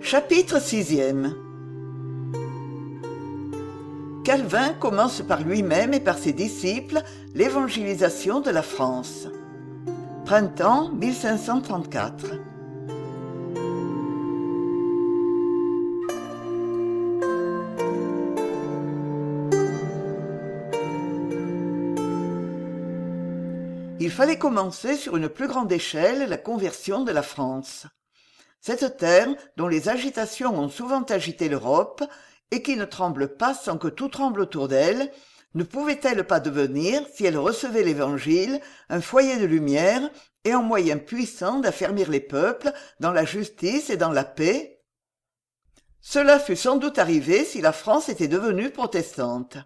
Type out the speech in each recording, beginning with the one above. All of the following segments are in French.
Chapitre 6e. Calvin commence par lui-même et par ses disciples l'évangélisation de la France. Printemps 1534. Il fallait commencer sur une plus grande échelle la conversion de la France. Cette terre, dont les agitations ont souvent agité l'Europe, et qui ne tremble pas sans que tout tremble autour d'elle, ne pouvait-elle pas devenir, si elle recevait l'Évangile, un foyer de lumière et un moyen puissant d'affermir les peuples dans la justice et dans la paix? Cela fût sans doute arrivé si la France était devenue protestante.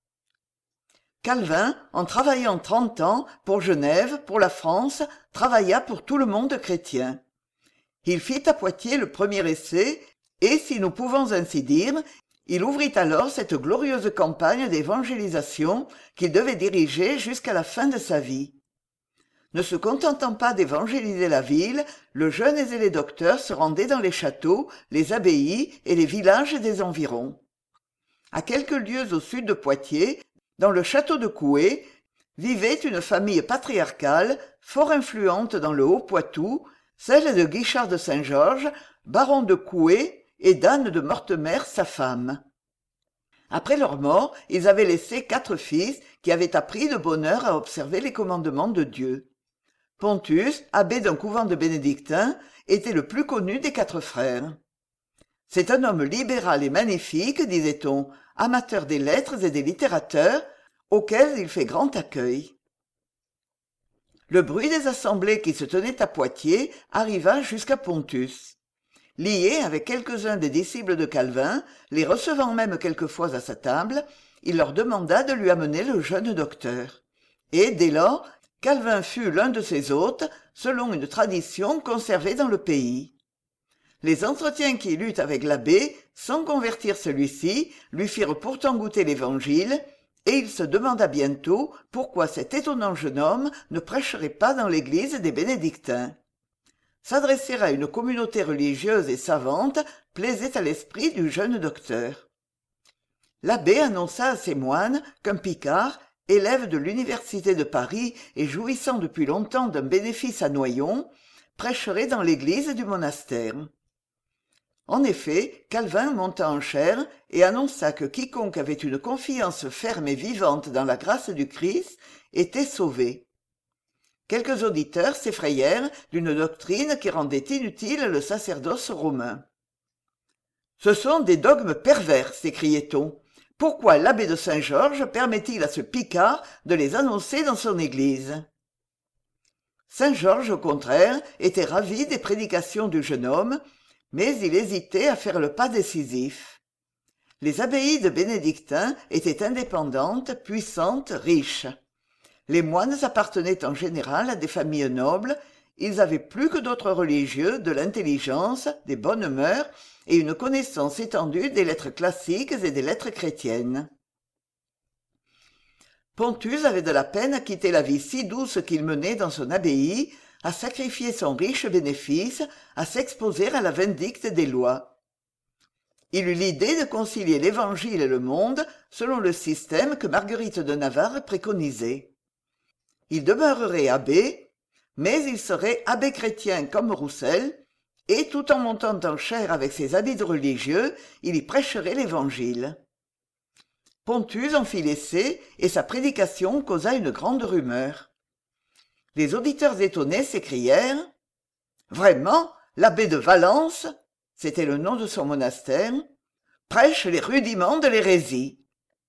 Calvin, en travaillant 30 ans, pour Genève, pour la France, travailla pour tout le monde chrétien. Il fit à Poitiers le premier essai, et, si nous pouvons ainsi dire, il ouvrit alors cette glorieuse campagne d'évangélisation qu'il devait diriger jusqu'à la fin de sa vie. Ne se contentant pas d'évangéliser la ville, le jeune et les docteurs se rendaient dans les châteaux, les abbayes et les villages des environs. À quelques lieues au sud de Poitiers, dans le château de Coué, vivait une famille patriarcale, fort influente dans le Haut-Poitou, celle de Guichard de Saint-Georges, baron de Coué, et d'Anne de Mortemer, sa femme. Après leur mort, ils avaient laissé 4 fils qui avaient appris de bonne heure à observer les commandements de Dieu. Pontus, abbé d'un couvent de bénédictins, était le plus connu des 4 frères. C'est un homme libéral et magnifique, disait-on, amateur des lettres et des littérateurs, auquel il fait grand accueil. Le bruit des assemblées qui se tenaient à Poitiers arriva jusqu'à Pontus. Lié avec quelques-uns des disciples de Calvin, les recevant même quelquefois à sa table, il leur demanda de lui amener le jeune docteur. Et, dès lors, Calvin fut l'un de ses hôtes, selon une tradition conservée dans le pays. Les entretiens qu'il eut avec l'abbé, sans convertir celui-ci, lui firent pourtant goûter l'Évangile, et il se demanda bientôt pourquoi cet étonnant jeune homme ne prêcherait pas dans l'église des bénédictins. S'adresser à une communauté religieuse et savante plaisait à l'esprit du jeune docteur. L'abbé annonça à ses moines qu'un Picard, élève de l'université de Paris et jouissant depuis longtemps d'un bénéfice à Noyon, prêcherait dans l'église du monastère. En effet, Calvin monta en chaire et annonça que quiconque avait une confiance ferme et vivante dans la grâce du Christ était sauvé. Quelques auditeurs s'effrayèrent d'une doctrine qui rendait inutile le sacerdoce romain. « Ce sont des dogmes pervers !» s'écriait-on. « Pourquoi l'abbé de Saint-Georges permet-il à ce Picard de les annoncer dans son église ?» Saint-Georges, au contraire, était ravi des prédications du jeune homme, mais il hésitait à faire le pas décisif. Les abbayes de bénédictins étaient indépendantes, puissantes, riches. Les moines appartenaient en général à des familles nobles, ils avaient plus que d'autres religieux de l'intelligence, des bonnes mœurs et une connaissance étendue des lettres classiques et des lettres chrétiennes. Pontus avait de la peine à quitter la vie si douce qu'il menait dans son abbaye, à sacrifier son riche bénéfice, à s'exposer à la vindicte des lois. Il eut l'idée de concilier l'Évangile et le monde selon le système que Marguerite de Navarre préconisait. Il demeurerait abbé, mais il serait abbé chrétien comme Roussel, et tout en montant en chaire avec ses habits de religieux, il y prêcherait l'Évangile. Pontus en fit l'essai, et sa prédication causa une grande rumeur. Les auditeurs étonnés s'écrièrent « Vraiment, l'abbé de Valence, c'était le nom de son monastère, prêche les rudiments de l'hérésie. »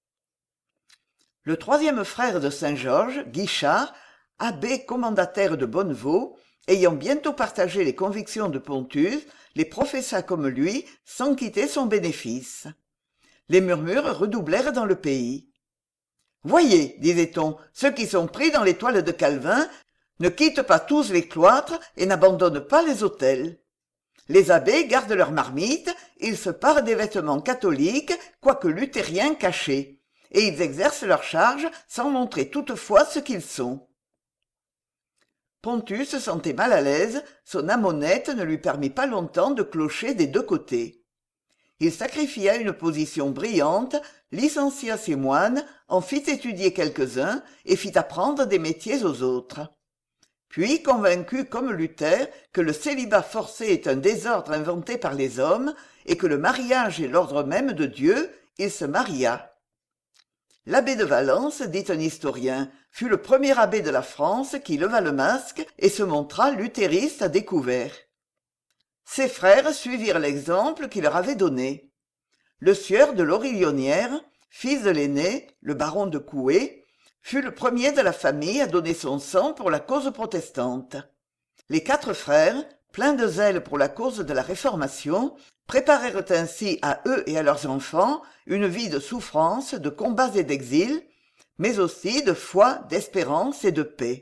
Le 3e frère de Saint-Georges, Guichard, abbé commendataire de Bonnevaux, ayant bientôt partagé les convictions de Pontus, les professa comme lui sans quitter son bénéfice. Les murmures redoublèrent dans le pays. « Voyez, disait-on, ceux qui sont pris dans l'étoile de Calvin ne quittent pas tous les cloîtres et n'abandonnent pas les autels. Les abbés gardent leurs marmites, ils se parent des vêtements catholiques, quoique luthériens cachés, et ils exercent leurs charges sans montrer toutefois ce qu'ils sont. » Pontus se sentait mal à l'aise, son âme honnête ne lui permit pas longtemps de clocher des deux côtés. Il sacrifia une position brillante, licencia ses moines, en fit étudier quelques-uns et fit apprendre des métiers aux autres. Puis, convaincu comme Luther que le célibat forcé est un désordre inventé par les hommes et que le mariage est l'ordre même de Dieu, il se maria. L'abbé de Valence, dit un historien, fut le premier abbé de la France qui leva le masque et se montra luthériste à découvert. Ses frères suivirent l'exemple qu'il leur avait donné. Le sieur de l'Orillonnière, fils de l'aîné, le baron de Coué, fut le premier de la famille à donner son sang pour la cause protestante. Les 4 frères, pleins de zèle pour la cause de la Réformation, préparèrent ainsi à eux et à leurs enfants une vie de souffrance, de combats et d'exil, mais aussi de foi, d'espérance et de paix.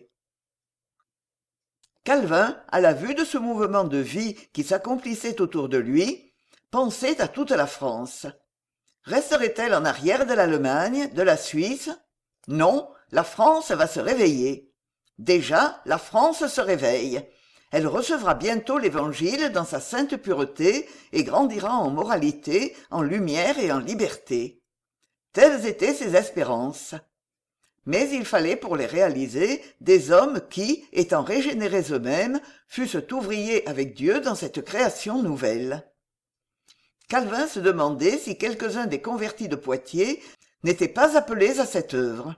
Calvin, à la vue de ce mouvement de vie qui s'accomplissait autour de lui, pensait à toute la France. Resterait-elle en arrière de l'Allemagne, de la Suisse? Non, la France va se réveiller. Déjà, la France se réveille. Elle recevra bientôt l'Évangile dans sa sainte pureté et grandira en moralité, en lumière et en liberté. Telles étaient ses espérances. Mais il fallait pour les réaliser des hommes qui, étant régénérés eux-mêmes, fussent ouvriers avec Dieu dans cette création nouvelle. Calvin se demandait si quelques-uns des convertis de Poitiers n'étaient pas appelés à cette œuvre.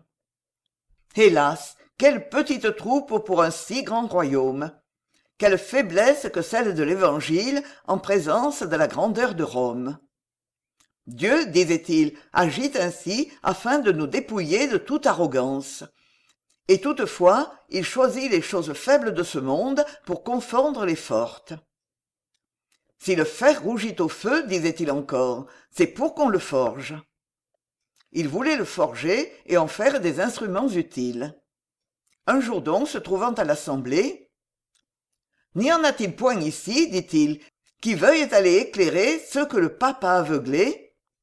Hélas, quelle petite troupe pour un si grand royaume! Quelle faiblesse que celle de l'Évangile en présence de la grandeur de Rome! Dieu, disait-il, agit ainsi afin de nous dépouiller de toute arrogance. Et toutefois, il choisit les choses faibles de ce monde pour confondre les fortes. Si le fer rougit au feu, disait-il encore, c'est pour qu'on le forge. Il voulait le forger et en faire des instruments utiles. Un jour donc, se trouvant à l'Assemblée, « N'y en a-t-il point ici, dit-il, qui veuillent aller éclairer ceux que le pape a aveuglés ?»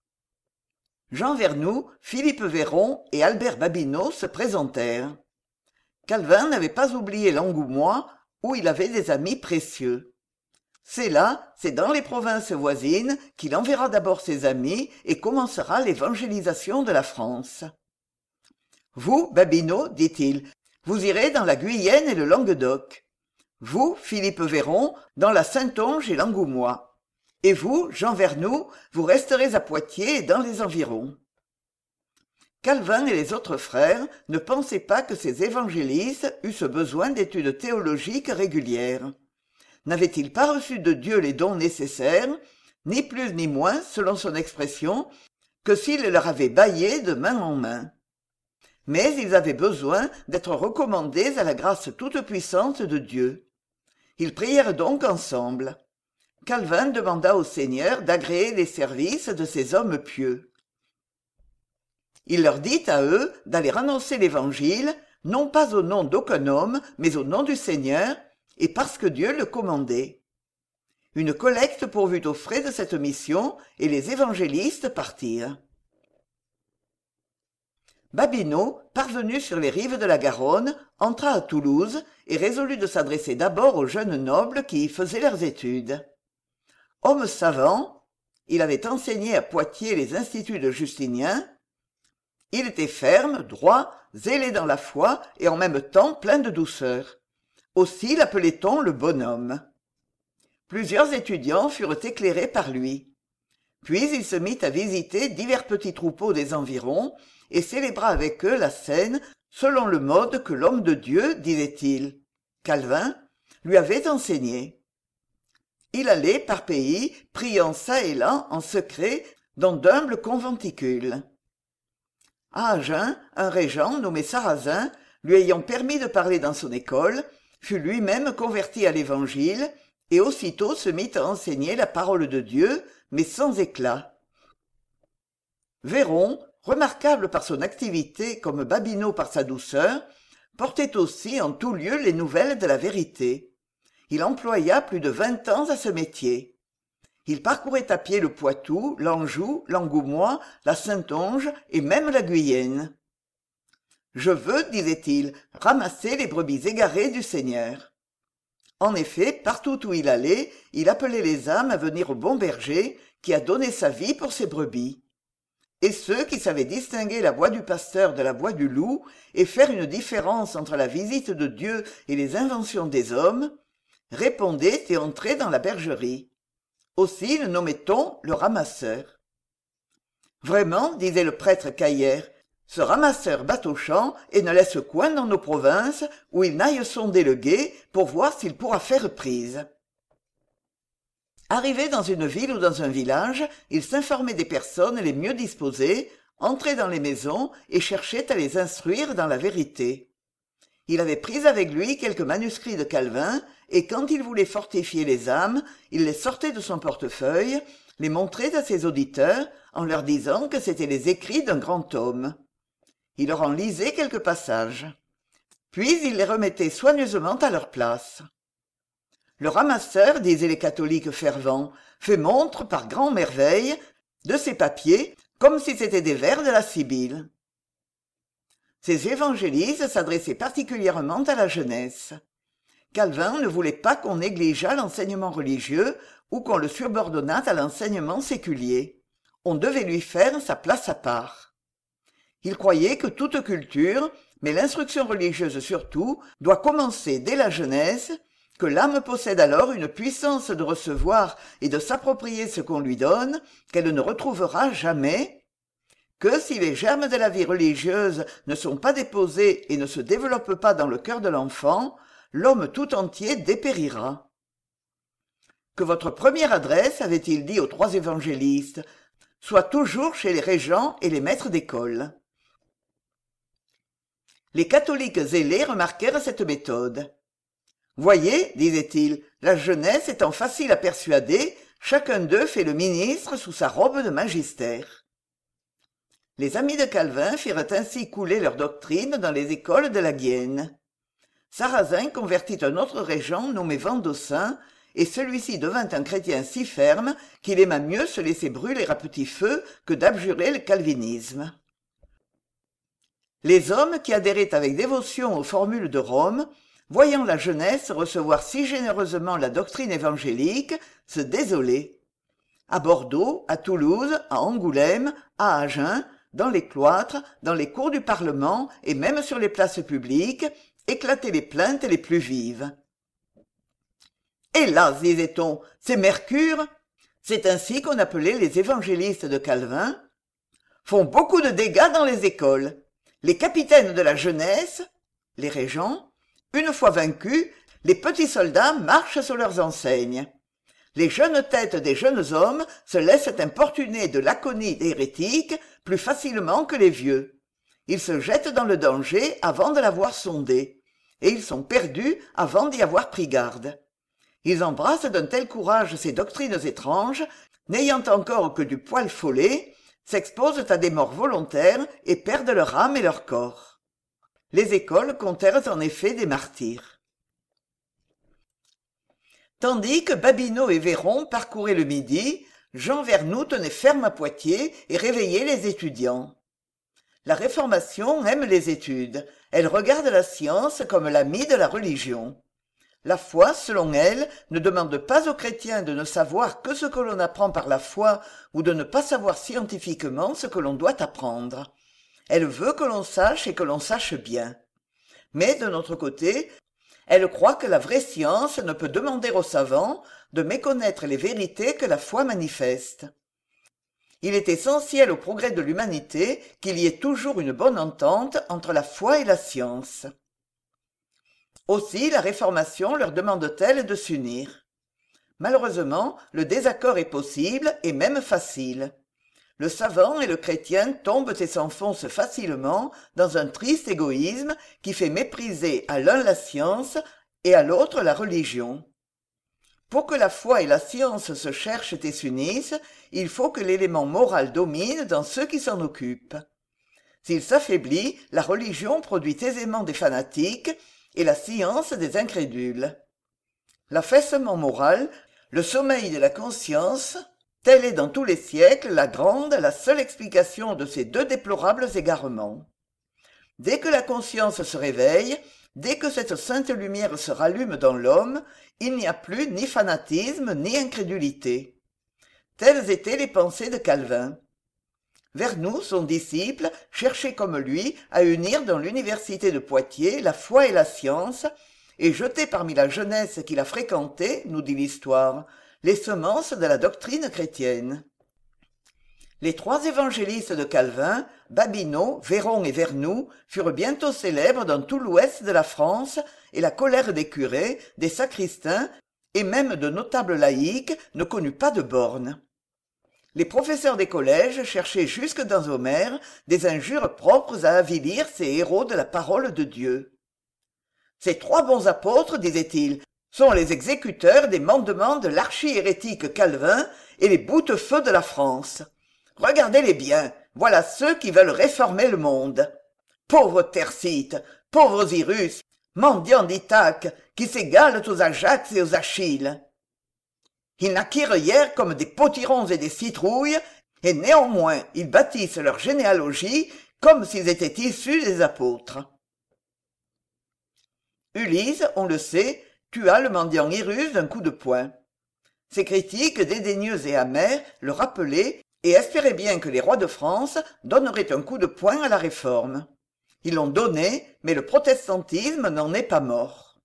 Jean Vernoux, Philippe Véron et Albert Babineau se présentèrent. Calvin n'avait pas oublié l'Angoumois, où il avait des amis précieux. C'est dans les provinces voisines qu'il enverra d'abord ses amis et commencera l'évangélisation de la France. Vous, Babineau, dit-il, vous irez dans la Guyenne et le Languedoc. Vous, Philippe Véron, dans la Saintonge et l'Angoumois. Et vous, Jean Vernoux, vous resterez à Poitiers et dans les environs. Calvin et les autres frères ne pensaient pas que ces évangélistes eussent besoin d'études théologiques régulières. N'avaient-ils pas reçu de Dieu les dons nécessaires, ni plus ni moins, selon son expression, que s'il leur avait bâillé de main en main? Mais ils avaient besoin d'être recommandés à la grâce toute-puissante de Dieu. Ils prièrent donc ensemble. Calvin demanda au Seigneur d'agréer les services de ces hommes pieux. Il leur dit à eux d'aller annoncer l'Évangile, non pas au nom d'aucun homme, mais au nom du Seigneur, et parce que Dieu le commandait. Une collecte pourvut aux frais de cette mission, et les évangélistes partirent. Babineau, parvenu sur les rives de la Garonne, entra à Toulouse et résolut de s'adresser d'abord aux jeunes nobles qui y faisaient leurs études. Homme savant, il avait enseigné à Poitiers les instituts de Justinien. Il était ferme, droit, zélé dans la foi et en même temps plein de douceur. Aussi l'appelait-on le bonhomme. Plusieurs étudiants furent éclairés par lui. Puis il se mit à visiter divers petits troupeaux des environs et célébra avec eux la scène selon le mode que l'homme de Dieu, disait-il, Calvin, lui avait enseigné. Il allait, par pays, priant çà et là, en secret, dans d'humbles conventicules. À Agen, un régent, nommé Sarrazin, lui ayant permis de parler dans son école, fut lui-même converti à l'Évangile, et aussitôt se mit à enseigner la parole de Dieu, mais sans éclat. Véron, remarquable par son activité comme Babineau par sa douceur, portait aussi en tout lieu les nouvelles de la vérité. Il employa plus de 20 ans à ce métier. Il parcourait à pied le Poitou, l'Anjou, l'Angoumois, la Saintonge et même la Guyenne. Je veux, disait-il, ramasser les brebis égarées du Seigneur. En effet, partout où il allait, il appelait les âmes à venir au bon berger qui a donné sa vie pour ses brebis. Et ceux qui savaient distinguer la voix du pasteur de la voix du loup et faire une différence entre la visite de Dieu et les inventions des hommes, répondaient et entraient dans la bergerie. Aussi le nommait-on le ramasseur. Vraiment, disait le prêtre Caillère, ce ramasseur bateau-champ et ne laisse coin dans nos provinces où il n'aille sonder le gué pour voir s'il pourra faire prise. Arrivé dans une ville ou dans un village, il s'informait des personnes les mieux disposées, entrait dans les maisons et cherchait à les instruire dans la vérité. Il avait pris avec lui quelques manuscrits de Calvin, et quand il voulait fortifier les âmes, il les sortait de son portefeuille, les montrait à ses auditeurs, en leur disant que c'étaient les écrits d'un grand homme. Il leur en lisait quelques passages. Puis il les remettait soigneusement à leur place. Le ramasseur, disaient les catholiques fervents, fait montre par grand merveille de ces papiers comme si c'étaient des vers de la Sibylle. Ces évangélistes s'adressaient particulièrement à la jeunesse. Calvin ne voulait pas qu'on négligeât l'enseignement religieux ou qu'on le subordonnât à l'enseignement séculier. On devait lui faire sa place à part. Il croyait que toute culture, mais l'instruction religieuse surtout, doit commencer dès la jeunesse, que l'âme possède alors une puissance de recevoir et de s'approprier ce qu'on lui donne, qu'elle ne retrouvera jamais, que si les germes de la vie religieuse ne sont pas déposés et ne se développent pas dans le cœur de l'enfant, l'homme tout entier dépérira. Que votre première adresse, avait-il dit aux 3 évangélistes, soit toujours chez les régents et les maîtres d'école. Les catholiques zélés remarquèrent cette méthode. Voyez, disait-il, la jeunesse étant facile à persuader, chacun d'eux fait le ministre sous sa robe de magister. Les amis de Calvin firent ainsi couler leur doctrine dans les écoles de la Guienne. Sarrazin convertit un autre régent nommé Vendossin, et celui-ci devint un chrétien si ferme qu'il aima mieux se laisser brûler à petit feu que d'abjurer le calvinisme. Les hommes qui adhéraient avec dévotion aux formules de Rome, voyant la jeunesse recevoir si généreusement la doctrine évangélique, se désolaient. À Bordeaux, à Toulouse, à Angoulême, à Agen, dans les cloîtres, dans les cours du Parlement et même sur les places publiques, éclataient les plaintes les plus vives. Hélas, disait-on, ces Mercure, c'est ainsi qu'on appelait les évangélistes de Calvin, font beaucoup de dégâts dans les écoles. Les capitaines de la jeunesse, les régents, une fois vaincus, les petits soldats marchent sur leurs enseignes. Les jeunes têtes des jeunes hommes se laissent importuner de l'aconie hérétique plus facilement que les vieux. Ils se jettent dans le danger avant de l'avoir sondé, et ils sont perdus avant d'y avoir pris garde. Ils embrassent d'un tel courage ces doctrines étranges, n'ayant encore que du poil follet, s'exposent à des morts volontaires et perdent leur âme et leur corps. Les écoles comptèrent en effet des martyrs. Tandis que Babineau et Véron parcouraient le Midi, Jean Vernoux tenait ferme à Poitiers et réveillait les étudiants. La Réformation aime les études, elle regarde la science comme l'amie de la religion. La foi, selon elle, ne demande pas aux chrétiens de ne savoir que ce que l'on apprend par la foi ou de ne pas savoir scientifiquement ce que l'on doit apprendre. Elle veut que l'on sache et que l'on sache bien. Mais, de notre côté, elle croit que la vraie science ne peut demander aux savants de méconnaître les vérités que la foi manifeste. Il est essentiel au progrès de l'humanité qu'il y ait toujours une bonne entente entre la foi et la science. Aussi la Réformation leur demande-t-elle de s'unir. Malheureusement, le désaccord est possible et même facile. Le savant et le chrétien tombent et s'enfoncent facilement dans un triste égoïsme qui fait mépriser à l'un la science et à l'autre la religion. Pour que la foi et la science se cherchent et s'unissent, il faut que l'élément moral domine dans ceux qui s'en occupent. S'il s'affaiblit, la religion produit aisément des fanatiques et la science des incrédules. L'affaissement moral, le sommeil de la conscience, telle est dans tous les siècles la seule explication de ces 2 déplorables égarements. Dès que la conscience se réveille, dès que cette sainte lumière se rallume dans l'homme, il n'y a plus ni fanatisme ni incrédulité. Telles étaient les pensées de Calvin. Vernou, son disciple, cherchait comme lui à unir dans l'université de Poitiers la foi et la science, et jeter parmi la jeunesse qui la fréquentait, nous dit l'histoire, les semences de la doctrine chrétienne. Les trois évangélistes de Calvin, Babineau, Véron et Vernou, furent bientôt célèbres dans tout l'ouest de la France, et la colère des curés, des sacristains, et même de notables laïcs ne connut pas de bornes. Les professeurs des collèges cherchaient jusque dans Homère des injures propres à avilir ces héros de la parole de Dieu. Ces trois bons apôtres, disaient-ils, sont les exécuteurs des mandements de l'archi-hérétique Calvin et les boutefeux de la France. Regardez-les bien, voilà ceux qui veulent réformer le monde. Pauvres Thersites, pauvres Irus, mendiants d'Ithaque, qui s'égalent aux Ajax et aux Achilles. Ils naquirent hier comme des potirons et des citrouilles, et néanmoins ils bâtissent leur généalogie comme s'ils étaient issus des apôtres. Ulysse, on le sait, tua le mendiant Irus d'un coup de poing. Ses critiques dédaigneux et amers le rappelaient et espéraient bien que les rois de France donneraient un coup de poing à la réforme. Ils l'ont donné, mais le protestantisme n'en est pas mort.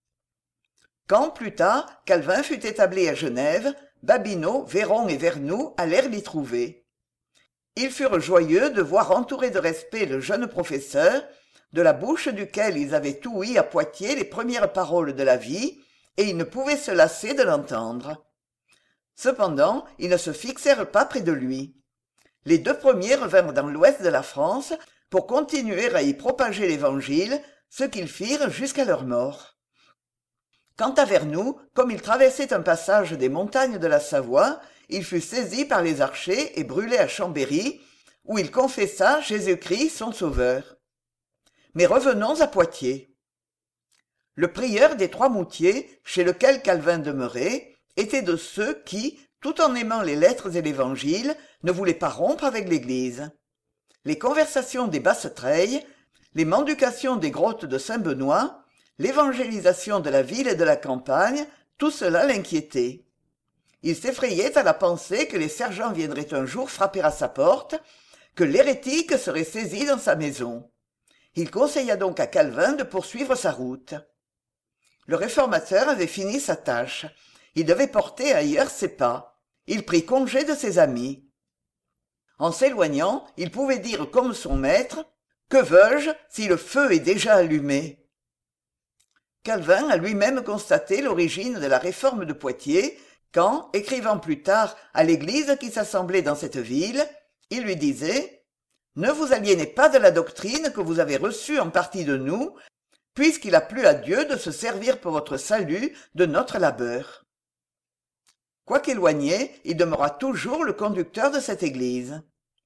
Quand, plus tard, Calvin fut établi à Genève, Babineau, Véron et Vernou allèrent l'y trouver. Ils furent joyeux de voir entouré de respect le jeune professeur, de la bouche duquel ils avaient ouï à Poitiers les premières paroles de la vie, et ils ne pouvaient se lasser de l'entendre. Cependant, ils ne se fixèrent pas près de lui. Les deux premiers revinrent dans l'ouest de la France pour continuer à y propager l'Évangile, ce qu'ils firent jusqu'à leur mort. Quant à Vernou, comme il traversait un passage des montagnes de la Savoie, il fut saisi par les archers et brûlé à Chambéry, où il confessa Jésus-Christ son Sauveur. Mais revenons à Poitiers. Le prieur des Trois-Moutiers, chez lequel Calvin demeurait, était de ceux qui, tout en aimant les lettres et l'Évangile, ne voulaient pas rompre avec l'Église. Les conversations des Basses-Treilles, les mendications des grottes de Saint-Benoît, l'évangélisation de la ville et de la campagne, tout cela l'inquiétait. Il s'effrayait à la pensée que les sergents viendraient un jour frapper à sa porte, que l'hérétique serait saisi dans sa maison. Il conseilla donc à Calvin de poursuivre sa route. Le réformateur avait fini sa tâche. Il devait porter ailleurs ses pas. Il prit congé de ses amis. En s'éloignant, il pouvait dire comme son maître « Que veux-je si le feu est déjà allumé ?» Calvin a lui-même constaté l'origine de la réforme de Poitiers quand, écrivant plus tard à l'église qui s'assemblait dans cette ville, il lui disait « Ne vous aliénez pas de la doctrine que vous avez reçue en partie de nous, puisqu'il a plu à Dieu de se servir pour votre salut de notre labeur. » Quoiqu'éloigné, il demeura toujours le conducteur de cette église.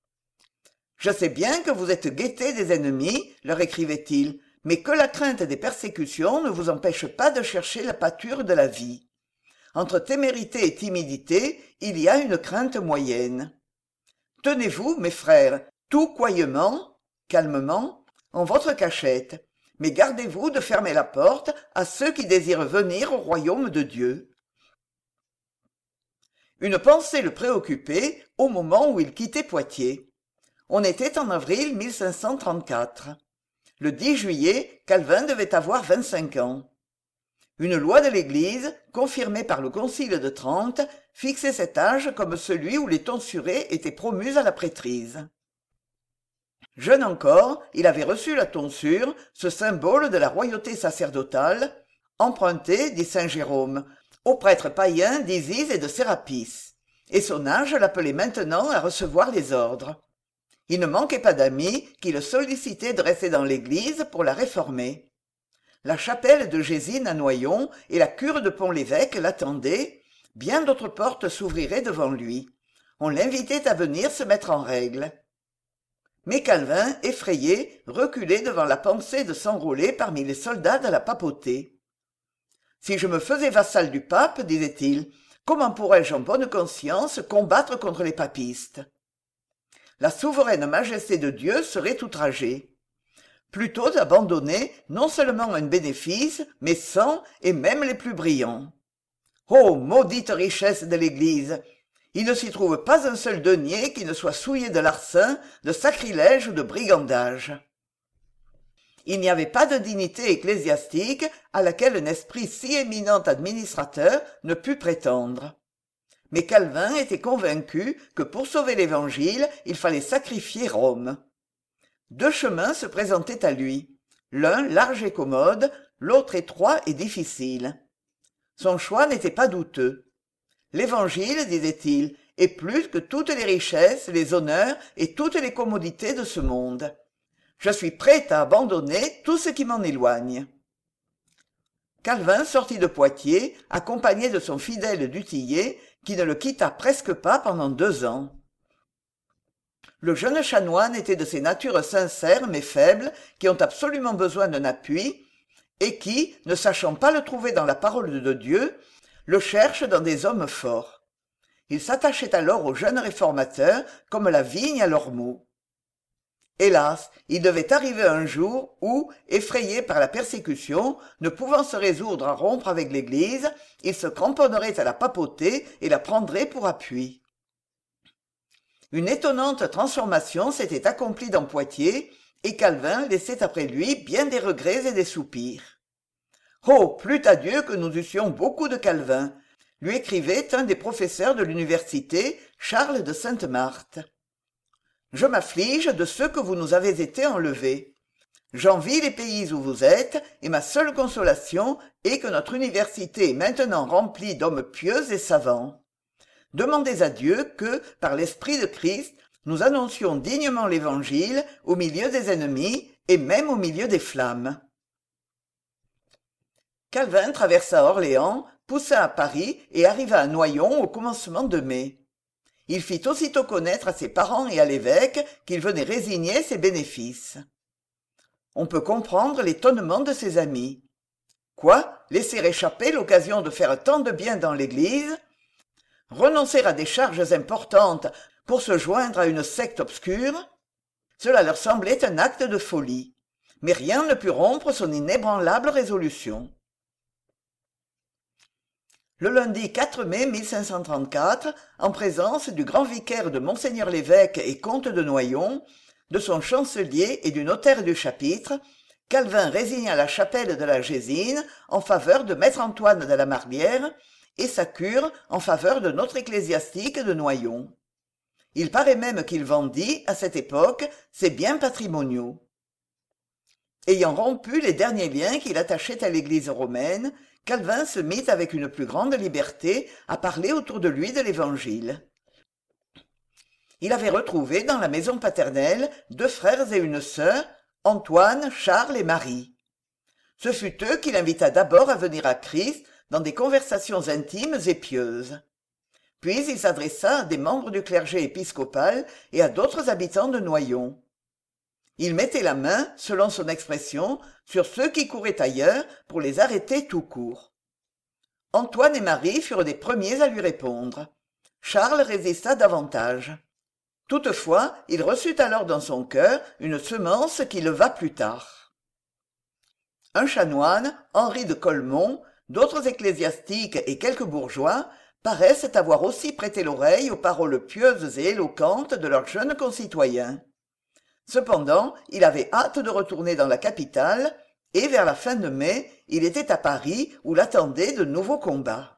« Je sais bien que vous êtes guettés des ennemis, leur écrivait-il, mais que la crainte des persécutions ne vous empêche pas de chercher la pâture de la vie. Entre témérité et timidité, il y a une crainte moyenne. Tenez-vous, mes frères, tout coyement, calmement, en votre cachette, mais gardez-vous de fermer la porte à ceux qui désirent venir au royaume de Dieu. » Une pensée le préoccupait au moment où il quittait Poitiers. On était en avril 1534. Le 10 juillet, Calvin devait avoir 25 ans. Une loi de l'Église, confirmée par le Concile de Trente, fixait cet âge comme celui où les tonsurés étaient promus à la prêtrise. Jeune encore, il avait reçu la tonsure, ce symbole de la royauté sacerdotale, emprunté, dit saint Jérôme, aux prêtres païens d'Isis et de Sérapis, et son âge l'appelait maintenant à recevoir les ordres. Il ne manquait pas d'amis qui le sollicitaient de rester dans l'église pour la réformer. La chapelle de Gésine à Noyon et la cure de Pont-l'Évêque l'attendaient, bien d'autres portes s'ouvriraient devant lui. On l'invitait à venir se mettre en règle. Mais Calvin, effrayé, reculait devant la pensée de s'enrôler parmi les soldats de la papauté. « Si je me faisais vassal du pape, disait-il, comment pourrais-je en bonne conscience combattre contre les papistes ? La souveraine majesté de Dieu serait outragée. plutôt d'abandonner non seulement un bénéfice, mais 100 et même les plus brillants. Ô maudite richesse de l'Église! Il ne s'y trouve pas un seul denier qui ne soit souillé de larcin, de sacrilège ou de brigandage. Il n'y avait pas de dignité ecclésiastique à laquelle un esprit si éminent administrateur ne pût prétendre. Mais Calvin était convaincu que pour sauver l'Évangile, il fallait sacrifier Rome. Deux chemins se présentaient à lui, l'un large et commode, l'autre étroit et difficile. Son choix n'était pas douteux. L'Évangile, disait-il, est plus que toutes les richesses, les honneurs et toutes les commodités de ce monde. Je suis prêt à abandonner tout ce qui m'en éloigne. Calvin sortit de Poitiers, accompagné de son fidèle du Tillet, qui ne le quitta presque pas pendant 2 ans. Le jeune chanoine était de ces natures sincères mais faibles, qui ont absolument besoin d'un appui, et qui, ne sachant pas le trouver dans la parole de Dieu, le cherchent dans des hommes forts. Il s'attachait alors aux jeunes réformateurs comme la vigne à l'ormeau. Hélas, il devait arriver un jour où, effrayé par la persécution, ne pouvant se résoudre à rompre avec l'Église, il se cramponnerait à la papauté et la prendrait pour appui. Une étonnante transformation s'était accomplie dans Poitiers, et Calvin laissait après lui bien des regrets et des soupirs. « Oh, plût à Dieu que nous eussions beaucoup de Calvin !» lui écrivait un des professeurs de l'université, Charles de Sainte-Marthe. « Je m'afflige de ceux que vous nous avez été enlevés. J'envie les pays où vous êtes, et ma seule consolation est que notre université est maintenant remplie d'hommes pieux et savants. Demandez à Dieu que, par l'Esprit de Christ, nous annoncions dignement l'Évangile au milieu des ennemis et même au milieu des flammes. » Calvin traversa Orléans, poussa à Paris et arriva à Noyon au commencement de mai. Il fit aussitôt connaître à ses parents et à l'évêque qu'il venait résigner ses bénéfices. On peut comprendre l'étonnement de ses amis. Quoi, laisser échapper l'occasion de faire tant de bien dans l'Église? Renoncer à des charges importantes pour se joindre à une secte obscure? Cela leur semblait un acte de folie, mais rien ne put rompre son inébranlable résolution. Le lundi 4 mai 1534, en présence du grand vicaire de Monseigneur l'évêque et comte de Noyon, de son chancelier et du notaire du chapitre, Calvin résigna la chapelle de la Gésine en faveur de maître Antoine de la Marlière et sa cure en faveur de notre ecclésiastique de Noyon. Il paraît même qu'il vendit, à cette époque, ses biens patrimoniaux. Ayant rompu les derniers liens qui l'attachaient à l'Église romaine, Calvin se mit avec une plus grande liberté à parler autour de lui de l'Évangile. Il avait retrouvé dans la maison paternelle 2 frères et une sœur, Antoine, Charles et Marie. Ce fut eux qu'il invita d'abord à venir à Christ dans des conversations intimes et pieuses. Puis il s'adressa à des membres du clergé épiscopal et à d'autres habitants de Noyon. Il mettait la main, selon son expression, sur ceux qui couraient ailleurs pour les arrêter tout court. Antoine et Marie furent les premiers à lui répondre. Charles résista davantage. Toutefois, il reçut alors dans son cœur une semence qui leva plus tard. Un chanoine, Henri de Colmont, d'autres ecclésiastiques et quelques bourgeois paraissent avoir aussi prêté l'oreille aux paroles pieuses et éloquentes de leurs jeunes concitoyens. Cependant, il avait hâte de retourner dans la capitale, et vers la fin de mai, il était à Paris où l'attendaient de nouveaux combats.